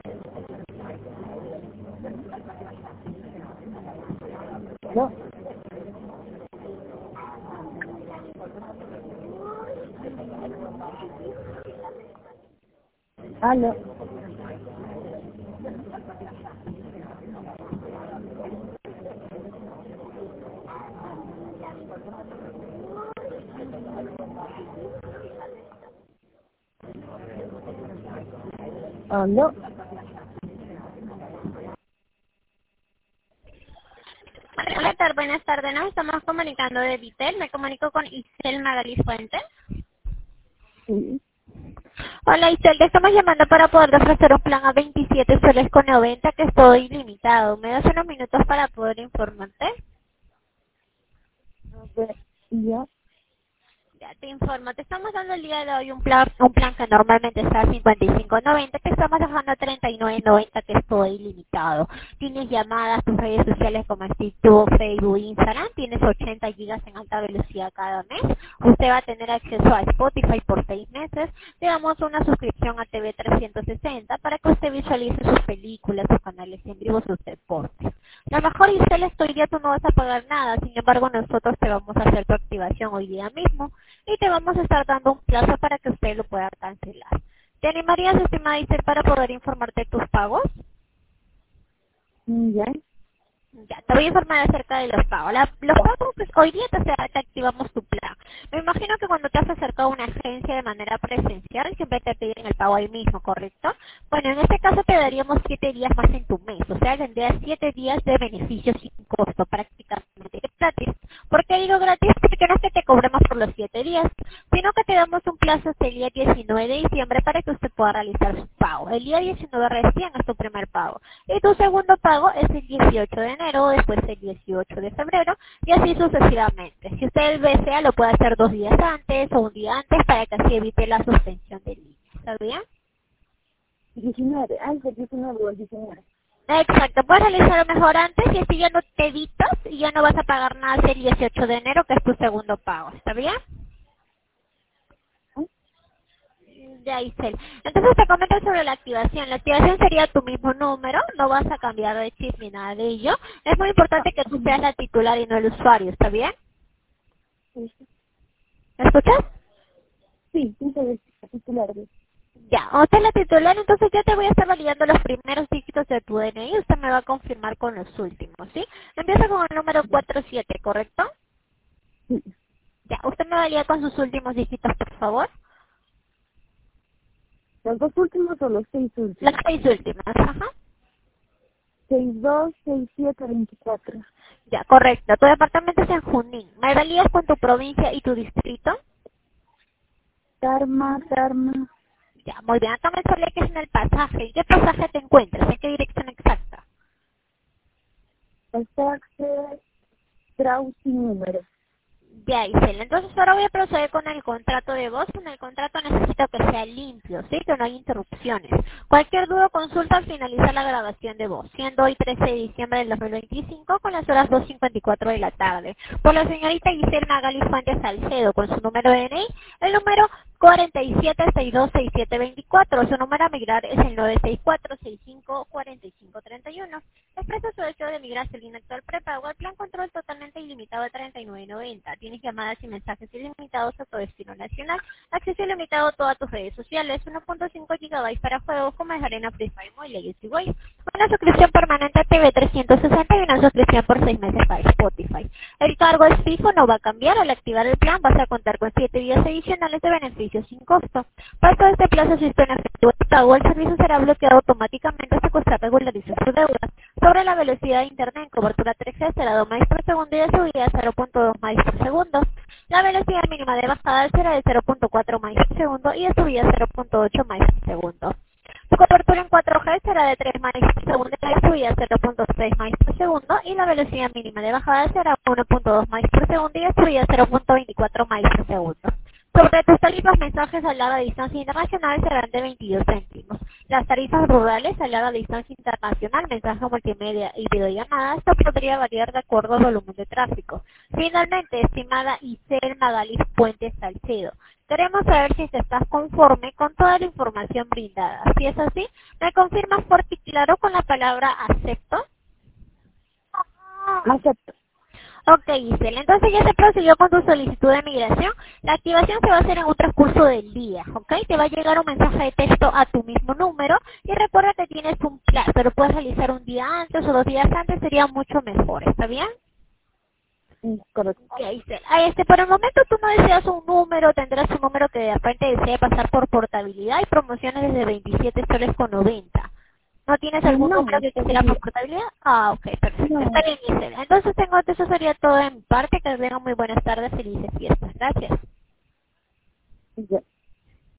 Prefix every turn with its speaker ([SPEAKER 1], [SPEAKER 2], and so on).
[SPEAKER 1] No. Aló. Aló.
[SPEAKER 2] Hola, buenas tardes, nos estamos comunicando de Vitel, me comunico con Isel Magali Fuentes.
[SPEAKER 1] Sí.
[SPEAKER 2] Hola Isel, te estamos llamando para poder ofrecer un plan a 27 soles con 90 que es todo ilimitado. ¿Me das unos minutos para poder informarte?
[SPEAKER 1] A ver, ya.
[SPEAKER 2] Ya te informo, te estamos dando el día de hoy un plan que normalmente está a 55.90, te estamos dejando a 39.90 que es todo ilimitado. Tienes llamadas, tus redes sociales como es TikTok, Facebook, Instagram, tienes 80 gigas en alta velocidad cada mes. Usted va a tener acceso a Spotify por 6 meses. Le damos una suscripción a TV 360 para que usted visualice sus películas, sus canales en vivo, sus deportes. Lo mejor, Isel, es que hoy día tú no vas a pagar nada, sin embargo nosotros te vamos a hacer tu activación hoy día mismo y te vamos a estar dando un plazo para que usted lo pueda cancelar. ¿Te animarías, estimada Isel, para poder informarte de tus pagos?
[SPEAKER 1] Ya.
[SPEAKER 2] Ya, te voy a informar acerca de los pagos. Los pagos, pues hoy día te activamos tu plan. Me imagino que cuando te has acercado a una agencia de manera presencial, siempre te piden el pago ahí mismo, ¿correcto? Bueno, en este caso te daríamos 7 días más en tu mes, o sea, tendrías 7 días de beneficios sin costo, prácticamente gratis. ¿Por qué digo gratis? Porque no es que te cobremos por los 7 días, sino que te damos un plazo hasta el día 19 de diciembre para que usted pueda realizar su pago. El día 19 recién es tu primer pago. Y tu segundo pago es el 18 de enero, después el 18 de febrero, y así sucesivamente. Si usted desea, lo puede hacer 2 días antes o un día antes para que así evite la suspensión de línea. ¿Está bien?
[SPEAKER 1] 19. Ay, el 19 o el 19.
[SPEAKER 2] Exacto, puedes realizarlo mejor antes y así ya no te evitas y ya no vas a pagar nada hasta el 18 de enero, que es tu segundo pago. ¿Está bien? Ya, Isel. Entonces te comento sobre la activación. La activación sería tu mismo número, no vas a cambiar de chip ni nada de ello. Es muy importante que tú seas la titular y no el usuario, ¿está bien?
[SPEAKER 1] Sí,
[SPEAKER 2] ¿Me escuchas?
[SPEAKER 1] sí, se titular.
[SPEAKER 2] Ya, usted es la titular, entonces yo te voy a estar validando los primeros dígitos de tu DNI, usted me va a confirmar con los últimos, ¿sí? Empieza con el número 47, ¿correcto?
[SPEAKER 1] Sí.
[SPEAKER 2] Ya, usted me valida con sus últimos dígitos, por favor.
[SPEAKER 1] Los 2 últimos o los 6
[SPEAKER 2] Las
[SPEAKER 1] últimos.
[SPEAKER 2] 6 últimas, ajá.
[SPEAKER 1] 62, 67, 24.
[SPEAKER 2] Ya, correcto. Tu departamento es en Junín. ¿Me validas con tu provincia y tu distrito?
[SPEAKER 1] Karma.
[SPEAKER 2] Ya, muy bien. Acá me sale que es en el pasaje. ¿En qué pasaje te encuentras? ¿En qué dirección exacta?
[SPEAKER 1] Pasaje, Strauss y número.
[SPEAKER 2] Ya, Isel. Entonces ahora voy a proceder con el contrato de voz. En el contrato necesito que sea limpio, ¿sí? Que no haya interrupciones. Cualquier duda o consulta al finalizar la grabación de voz, siendo hoy 13 de diciembre del 2025 con las horas 2:54 de la tarde. Por la señorita Giselle Magali Fuentes Salcedo, con su número de DNI, el número 47626724. Su número a migrar es el 964654531. Expresa su deseo de migrar a línea actual prepago al plan control totalmente ilimitado de 39.90. Tienes llamadas y mensajes ilimitados a tu destino nacional. Acceso ilimitado a todas tus redes sociales. 1.5 GB para juegos como es Arena Free Fire y Legacy Way. Una suscripción permanente a TV 360 y una suscripción por 6 meses para Spotify. El cargo es fijo, no va a cambiar. Al activar el plan vas a contar con 7 días adicionales de beneficios sin costo. Para todo este plazo, si usted en efectivo el pago, el servicio será bloqueado automáticamente hasta que usted regularice su deuda. Sobre la velocidad de internet en cobertura 3G será 2 MB por segundo y de subida 0.2 MB por segundo. La velocidad mínima de bajada será de 0.4 MB por segundo y de subida 0.8 MB por segundo. Su cobertura en 4G será de 3 MB por segundo y de subida 0.6 MB por segundo y la velocidad mínima de bajada será 1.2 MB por segundo y de subida 0.24 MB por segundo. Sobre tus tarifas, mensajes a larga distancia internacional serán de 22 céntimos. Las tarifas rurales a larga distancia internacional, mensaje multimedia y videollamadas, esto podría variar de acuerdo al volumen de tráfico. Finalmente, estimada Isel Magalí Puente Salcedo, queremos saber si estás conforme con toda la información brindada. Si es así, me confirmas fuerte y claro con la palabra acepto.
[SPEAKER 1] Acepto.
[SPEAKER 2] Ok, Giselle, entonces ya se procedió con tu solicitud de migración. La activación se va a hacer en un transcurso del día, ¿ok? Te va a llegar un mensaje de texto a tu mismo número y recuerda que tienes un plazo, pero puedes realizar un día antes o 2 días antes, sería mucho mejor, ¿está bien?
[SPEAKER 1] Correcto.
[SPEAKER 2] Ok, Giselle. Por el momento tú no deseas un número, tendrás un número que de repente desee pasar por portabilidad y promociones desde 27 soles con 90. ¿No tienes algún
[SPEAKER 1] No,
[SPEAKER 2] número que quisiera por portabilidad? Ah, ok, perfecto.
[SPEAKER 1] no.
[SPEAKER 2] Está bien, Gisela. Entonces eso sería todo en parte. Que tengan muy buenas tardes, felices fiestas. Gracias.
[SPEAKER 1] Ya.